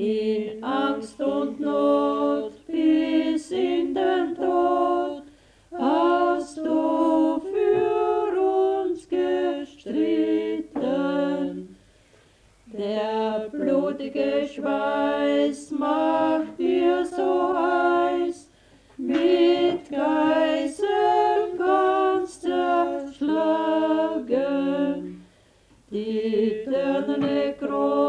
in Angst und Not bis in den Tod hast du für uns gestritten. Der blutige Schweiß macht dir so heiß, mit Geißeln kannst zerschlagen. Die tönerne Krone